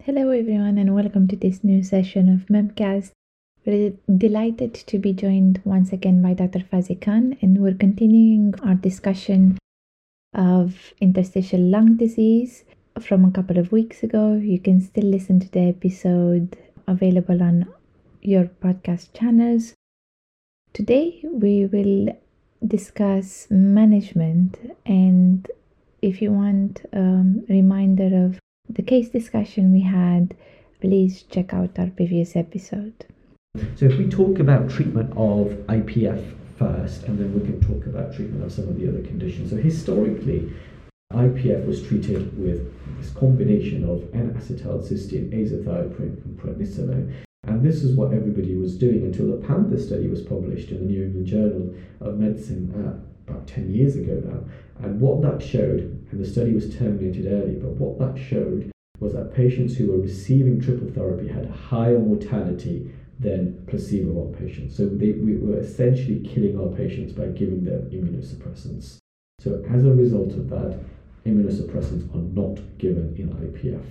Hello, everyone, and welcome to this new session of Memcast. We're delighted to be joined once again by Dr. Fazi Khan, and we're continuing our discussion of interstitial lung disease from a couple of weeks ago. You can still listen to the episode available on your podcast channels. Today, we will discuss management, and if you want a reminder of the case discussion we had, please check out our previous episode. So if we talk about treatment of IPF first, and then we can talk about treatment of some of the other conditions. So historically, IPF was treated with this combination of N-acetylcysteine, azathioprine, and prednisolone. And this is what everybody was doing until the Panther study was published in the New England Journal of Medicine about 10 years ago now. And what that showed, and the study was terminated early, but what that showed was that patients who were receiving triple therapy had higher mortality than placebo patients. So we were essentially killing our patients by giving them immunosuppressants. So as a result of that, immunosuppressants are not given in IPF.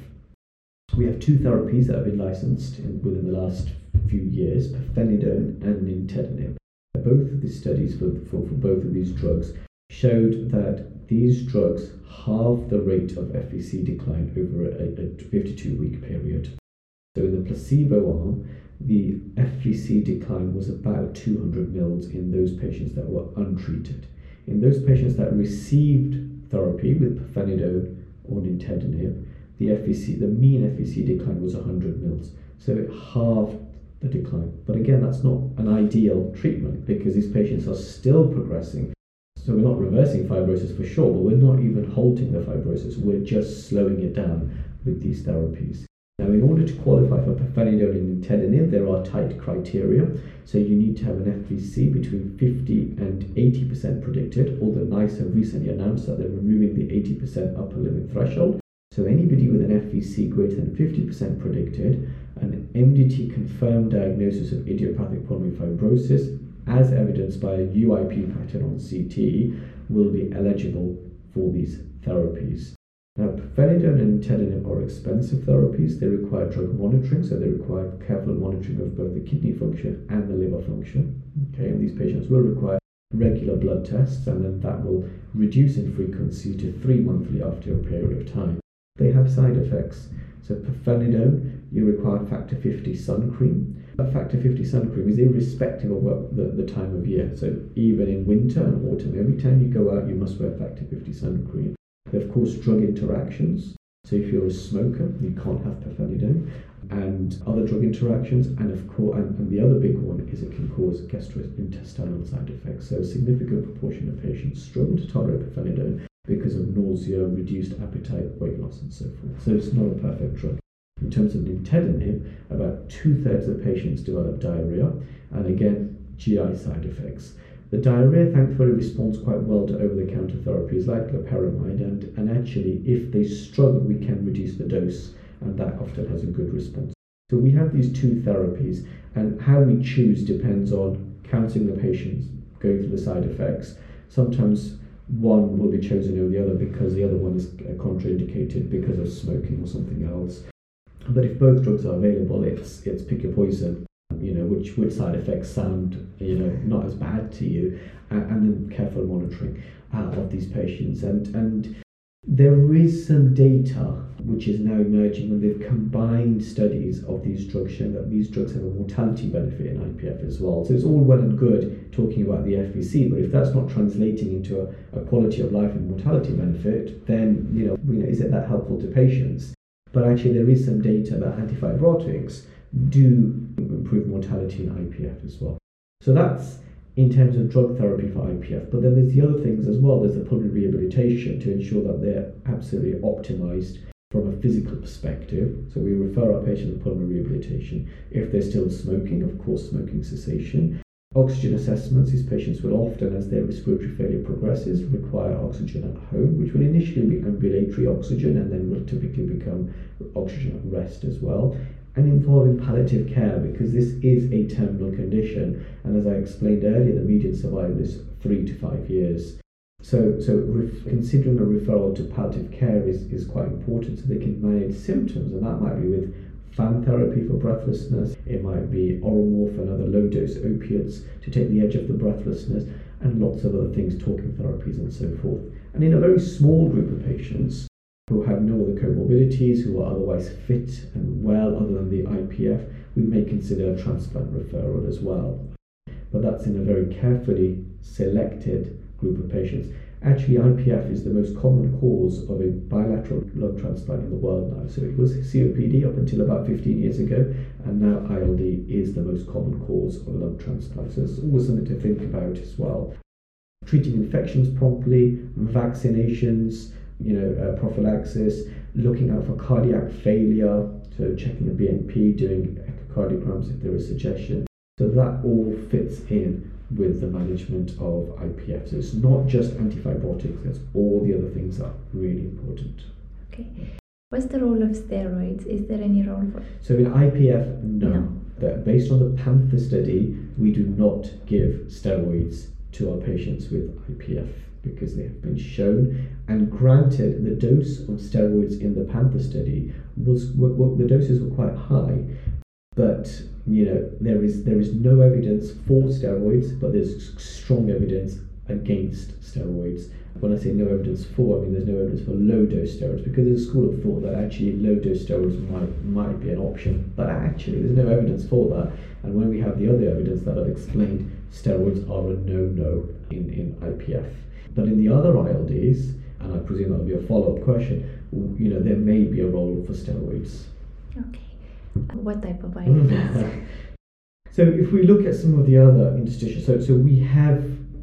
We have two therapies that have been licensed within the last few years, pirfenidone and nintedanib. Both of these studies for both of these drugs showed that these drugs halve the rate of FVC decline over a 52-week period. So in the placebo arm, the FVC decline was about 200 mils in those patients that were untreated. In those patients that received therapy with pirfenidone or nintedanib, the mean FVC decline was 100 mils. So it halved the decline. But again, that's not an ideal treatment because these patients are still progressing. So we're not reversing fibrosis for sure, but we're not even halting the fibrosis. We're just slowing it down with these therapies. Now, in order to qualify for pirfenidone and nintedanib, there are tight criteria. So you need to have an FVC between 50 and 80% predicted, although NICE have recently announced that they're removing the 80% upper limit threshold. So anybody with an FVC greater than 50% predicted, an MDT confirmed diagnosis of idiopathic pulmonary fibrosis, as evidenced by a UIP pattern on CT, will be eligible for these therapies. Now, pirfenidone and nintedanib are expensive therapies. They require drug monitoring, so they require careful monitoring of both the kidney function and the liver function. Okay, and these patients will require regular blood tests, and then that will reduce in frequency to 3 monthly after a period of time. They have side effects. So pirfenidone, you require factor 50 sun cream. That factor 50 sun cream is irrespective of the time of year. So even in winter and autumn, every time you go out, you must wear factor 50 sun cream. There are, of course, drug interactions. So if you're a smoker, you can't have pirfenidone, and other drug interactions. And of course, and the other big one is it can cause gastrointestinal side effects. So a significant proportion of patients struggle to tolerate pirfenidone because of nausea, reduced appetite, weight loss, and so forth. So it's not a perfect drug. In terms of nintedanib, about 2/3 of patients develop diarrhea, and again, GI side effects. The diarrhea thankfully responds quite well to over-the-counter therapies like loperamide, and actually, if they struggle, we can reduce the dose, and that often has a good response. So we have these two therapies, and how we choose depends on counseling the patients, going through the side effects. Sometimes one will be chosen over the other because the other one is contraindicated because of smoking or something else. But if both drugs are available, it's pick your poison. Which side effects sound not as bad to you, and then careful monitoring of these patients. And there is some data which is now emerging, and they've combined studies of these drugs showing that these drugs have a mortality benefit in IPF as well. So it's all well and good talking about the FVC, but if that's not translating into a quality of life and mortality benefit, then is it that helpful to patients? But actually, there is some data that antifibrotics do improve mortality in IPF as well. So that's in terms of drug therapy for IPF. But then there's the other things as well. There's the pulmonary rehabilitation to ensure that they're absolutely optimized from a physical perspective. So we refer our patients to pulmonary rehabilitation. If they're still smoking, of course, smoking cessation. Oxygen assessments, these patients will often, as their respiratory failure progresses, require oxygen at home, which will initially be ambulatory oxygen and then will typically become oxygen at rest as well. And involving palliative care, because this is a terminal condition, and as I explained earlier, the median survival is 3 to 5 years. So considering a referral to palliative care is quite important, so they can manage symptoms, and that might be with fan therapy for breathlessness, it might be oral morphine and other low-dose opiates to take the edge off the breathlessness, and lots of other things, talking therapies and so forth. And in a very small group of patients who have no other comorbidities, who are otherwise fit and well other than the IPF, we may consider a transplant referral as well. But that's in a very carefully selected group of patients. Actually, IPF is the most common cause of a bilateral lung transplant in the world now. So it was COPD up until about 15 years ago, and now ILD is the most common cause of a lung transplant. So it's always something to think about as well. Treating infections promptly, vaccinations, prophylaxis, looking out for cardiac failure, so checking the BNP, doing echocardiograms if there is suggestion. So that all fits in with the management of IPF. So it's not just antifibrotics, there's all the other things that are really important. Okay. What's the role of steroids? Is there any role for So in IPF, no. Based on the Panther study, we do not give steroids to our patients with IPF because they have been shown, and granted the dose of steroids in the Panther study the doses were quite high, but there is no evidence for steroids, but there's strong evidence against steroids. When I say no evidence for, I mean there's no evidence for low-dose steroids, because there's a school of thought that actually low-dose steroids might be an option, but actually there's no evidence for that. And when we have the other evidence that I've explained, steroids are a no-no in IPF. But in the other ILDs, and I presume that'll be a follow-up question, there may be a role for steroids. Okay. What type of ILDs? So if we look at some of the other interstitials, so we have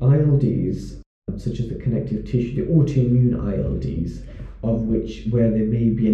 ILDs such as the connective tissue, the autoimmune ILDs, where there may be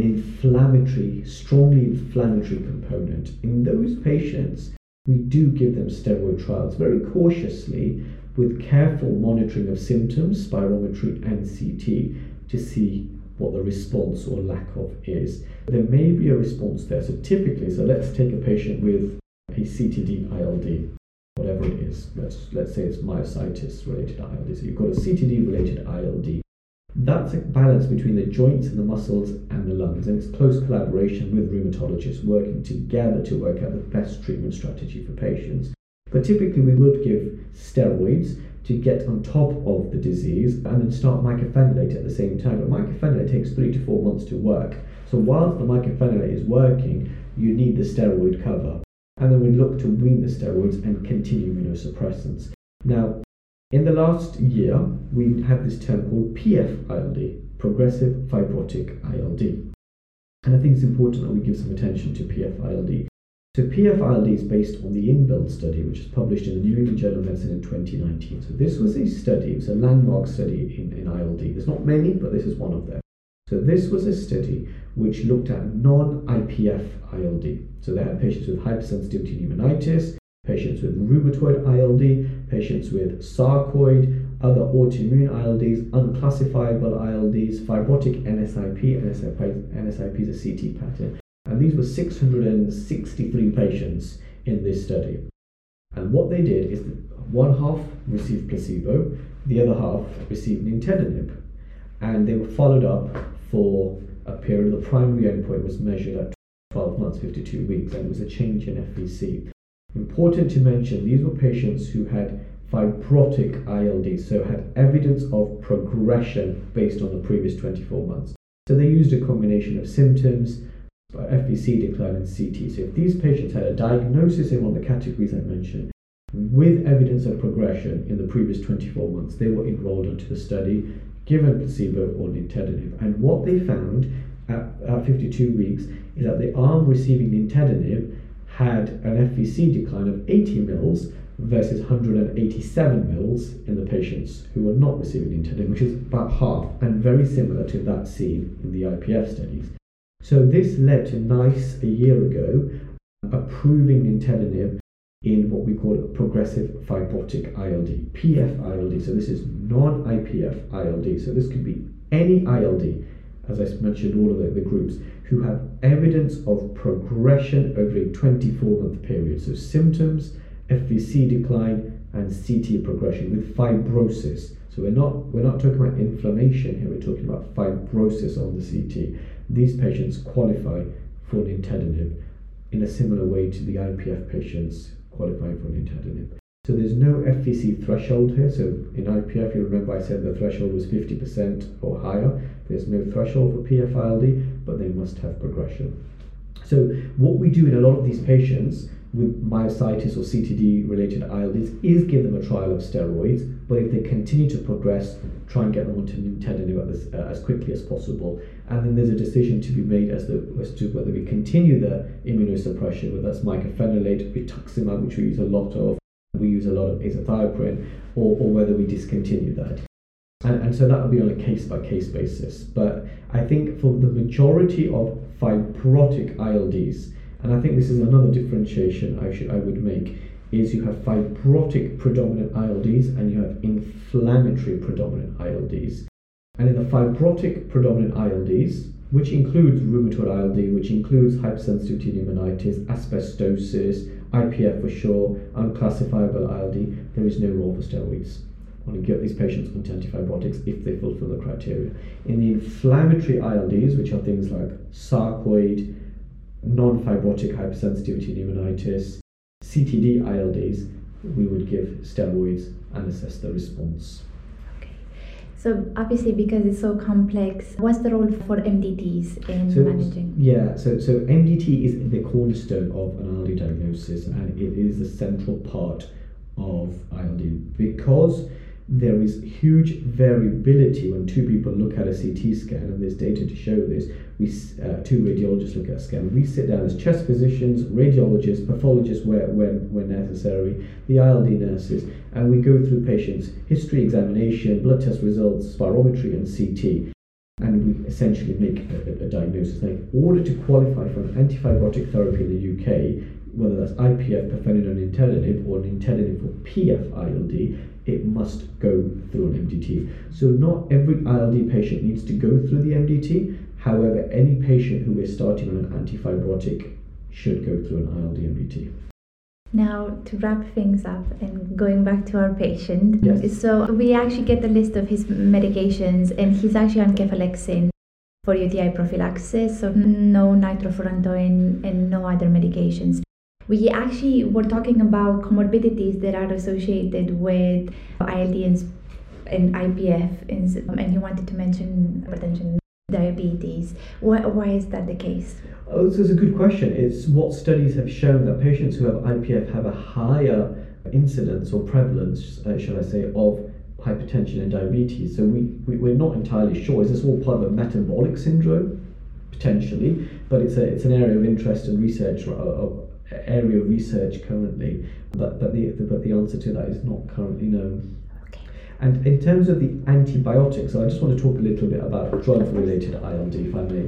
an strongly inflammatory component. In those patients, we do give them steroid trials very cautiously, with careful monitoring of symptoms, spirometry and CT, to see what the response or lack of is. There may be a response there. So typically, let's take a patient with a CTD ILD, whatever it is. Let's say it's myositis related ILD. So you've got a CTD related ILD. That's a balance between the joints and the muscles and the lungs, and it's close collaboration with rheumatologists working together to work out the best treatment strategy for patients. But typically we would give steroids to get on top of the disease and then start mycophenolate at the same time. But mycophenolate takes 3 to 4 months to work. So whilst the mycophenolate is working, you need the steroid cover. And then we look to wean the steroids and continue immunosuppressants. Now, in the last year, we have this term called PF-ILD, Progressive Fibrotic ILD. And I think it's important that we give some attention to PF-ILD. So PF-ILD is based on the INBUILD study, which was published in the New England Journal of Medicine in 2019. So this was a study, it was a landmark study in ILD. There's not many, but this is one of them. So this was a study which looked at non-IPF ILD. So they had patients with hypersensitivity pneumonitis, patients with rheumatoid ILD, patients with sarcoid, other autoimmune ILDs, unclassifiable ILDs, fibrotic NSIP. NSIP is a CT pattern. And these were 663 patients in this study. And what they did is one half received placebo, the other half received nintedanib. And they were followed up for a period. The primary endpoint was measured at 12 months, 52 weeks, and it was a change in FVC. Important to mention, these were patients who had fibrotic ILD, so had evidence of progression based on the previous 24 months. So they used a combination of symptoms, FVC decline and CT. So if these patients had a diagnosis in one of the categories I mentioned, with evidence of progression in the previous 24 months, they were enrolled into the study, given placebo or nintedanib. And what they found at 52 weeks is that the arm receiving nintedanib had an FVC decline of 80 mils versus 187 mils in the patients who were not receiving nintedanib, which is about half, and very similar to that seen in the IPF studies. So this led to NICE a year ago approving nintedanib in what we call progressive fibrotic ILD, PF-ILD. So this is non-IPF ILD. So this could be any ILD, as I mentioned, all of the groups, who have evidence of progression over a 24-month period. So symptoms, FVC decline, and CT progression with fibrosis. So we're not talking about inflammation here, we're talking about fibrosis on the CT. These patients qualify for nintedanib in a similar way to the IPF patients qualifying for nintedanib. So there's no FVC threshold here. So in IPF, you remember I said the threshold was 50% or higher. There's no threshold for PF-ILD, but they must have progression. So what we do in a lot of these patients with myositis or CTD related ILDs is give them a trial of steroids, but if they continue to progress, try and get them onto nintedanib as quickly as possible. And then there's a decision to be made as to whether we continue the immunosuppression, whether that's mycophenolate, rituximab, which we use a lot of, we use a lot of azathioprine, or whether we discontinue that. And so that will be on a case-by-case basis. But I think for the majority of fibrotic ILDs, and I think this is another differentiation I would make, is you have fibrotic predominant ILDs and you have inflammatory predominant ILDs. And in the fibrotic predominant ILDs, which includes rheumatoid ILD, which includes hypersensitivity pneumonitis, asbestosis, IPF for sure, unclassifiable ILD, there is no role for steroids. I want to get these patients onto antifibrotics if they fulfill the criteria. In the inflammatory ILDs, which are things like sarcoid, non-fibrotic hypersensitivity pneumonitis, CTD ILDs, we would give steroids and assess the response. Okay. So obviously, because it's so complex, what's the role for MDTs in managing? Yeah, so MDT is the cornerstone of an ILD diagnosis, and it is the central part of ILD because there is huge variability when two people look at a CT scan, and there's data to show this. Two radiologists look at a scan. We sit down as chest physicians, radiologists, pathologists where necessary, the ILD nurses, and we go through patients' history examination, blood test results, spirometry, and CT, and we essentially make a diagnosis. Now, in order to qualify for an antifibrotic therapy in the UK, whether that's IPF, pirfenidone, nintedanib, or nintedanib for PF-ILD, it must go through an MDT. So not every ILD patient needs to go through the MDT. However, any patient who is starting on an antifibrotic should go through an ILD MDT. Now, to wrap things up and going back to our patient, yes. So we actually get the list of his medications, and he's actually on cefalexin for UTI prophylaxis, so no nitrofurantoin and no other medications. We actually were talking about comorbidities that are associated with ILD and IPF, and you wanted to mention hypertension, diabetes. Why is that the case? Oh, this is a good question. It's what studies have shown that patients who have IPF have a higher incidence or prevalence, shall I say, of hypertension and diabetes. So we're not entirely sure. Is this all part of a metabolic syndrome? Potentially, but it's an area of interest and research, area of research currently, but the answer to that is not currently known. Okay. And in terms of the antibiotics, so I just want to talk a little bit about drug-related ILD, if I may.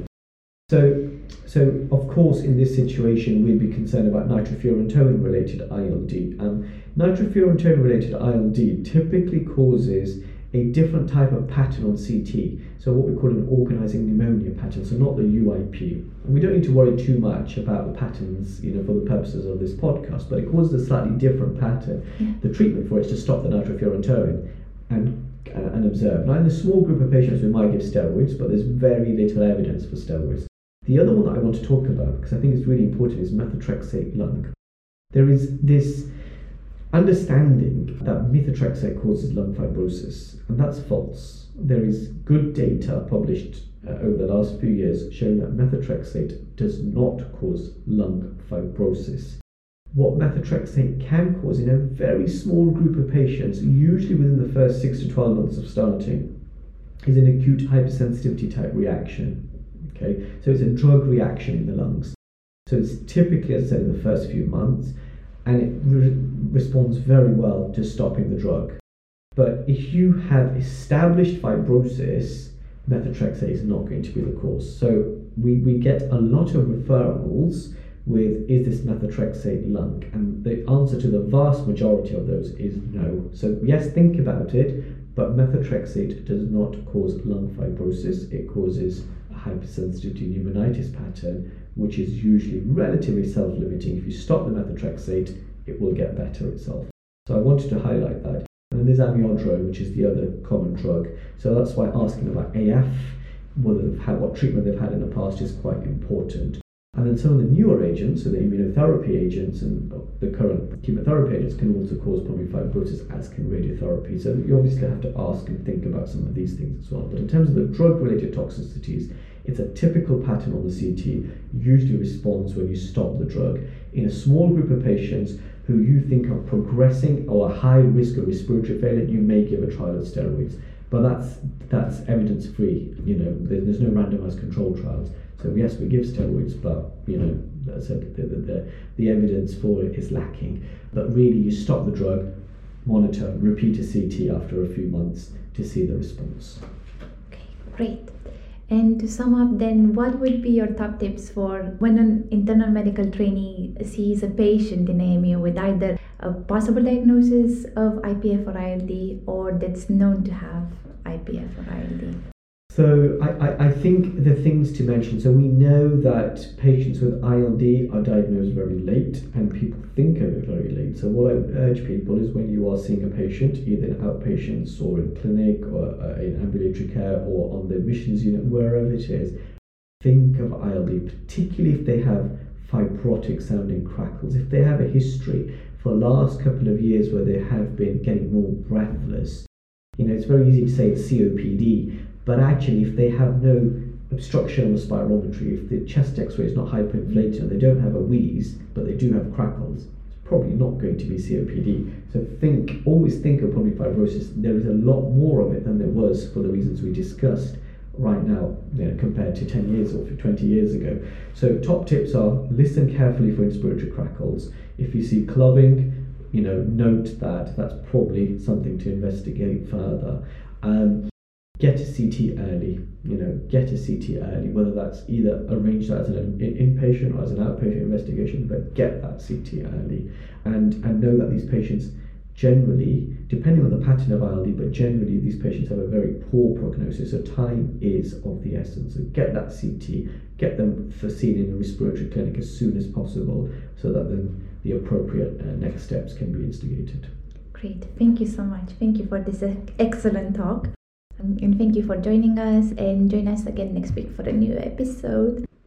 So of course, in this situation, we'd be concerned about nitrofurantoin-related ILD. Nitrofurantoin-related ILD typically causes a different type of pattern on CT, so what we call an organising pneumonia pattern, so not the UIP. And we don't need to worry too much about the patterns, for the purposes of this podcast, but it causes a slightly different pattern. Yeah. The treatment for it is to stop the nitrofurantoin and observe. Now, in a small group of patients, we might give steroids, but there's very little evidence for steroids. The other one that I want to talk about, because I think it's really important, is methotrexate lung. There is this understanding that methotrexate causes lung fibrosis, and that's false. There is good data published over the last few years showing that methotrexate does not cause lung fibrosis. What methotrexate can cause in a very small group of patients, usually within the first 6 to 12 months of starting, is an acute hypersensitivity type reaction. Okay, so it's a drug reaction in the lungs. So it's typically, as I said, in the first few months, and it responds very well to stopping the drug. But if you have established fibrosis, methotrexate is not going to be the cause. So we get a lot of referrals with, is this methotrexate lung? And the answer to the vast majority of those is no. So yes, think about it, but methotrexate does not cause lung fibrosis. It causes a hypersensitivity pneumonitis pattern, which is usually relatively self-limiting. If you stop the methotrexate, it will get better itself. So I wanted to highlight that. And then there's amiodarone, which is the other common drug. So that's why asking about AF, what treatment they've had in the past, is quite important. And then some of the newer agents, so the immunotherapy agents and the current chemotherapy agents, can also cause pulmonary fibrosis, as can radiotherapy. So you obviously have to ask and think about some of these things as well. But in terms of the drug-related toxicities, it's a typical pattern on the CT, usually responds when you stop the drug in a small group of patients who you think are progressing or a high risk of respiratory failure. You may give a trial of steroids, but that's evidence-free. There's no randomized controlled trials. So yes, we give steroids, but as I said, the evidence for it is lacking. But really, you stop the drug, monitor, repeat a CT after a few months to see the response. Okay, great. And to sum up then, what would be your top tips for when an internal medical trainee sees a patient in AMU with either a possible diagnosis of IPF or ILD, or that's known to have IPF or ILD? So I think the things to mention, so we know that patients with ILD are diagnosed very late, and people think of it very late. So what I would urge people is, when you are seeing a patient, either in outpatients or in clinic or in ambulatory care or on the admissions unit, wherever it is, think of ILD, particularly if they have fibrotic sounding crackles. If they have a history for the last couple of years where they have been getting more breathless, it's very easy to say it's COPD. But actually, if they have no obstruction on the spirometry, if the chest x-ray is not hyperinflated and they don't have a wheeze, but they do have crackles, it's probably not going to be COPD. So always think of pulmonary fibrosis. There is a lot more of it than there was, for the reasons we discussed right now, compared to 10 years or 20 years ago. So top tips are: listen carefully for inspiratory crackles. If you see clubbing, note that. That's probably something to investigate further. Get a CT early, whether that's either arrange that as an inpatient or as an outpatient investigation, but get that CT early, and know that these patients generally, depending on the pattern of ILD, but generally these patients have a very poor prognosis, so time is of the essence. So get that CT, get them seen in a respiratory clinic as soon as possible, so that then the appropriate next steps can be instigated. Great, thank you so much. Thank you for this excellent talk. And thank you for joining us, and join us again next week for a new episode.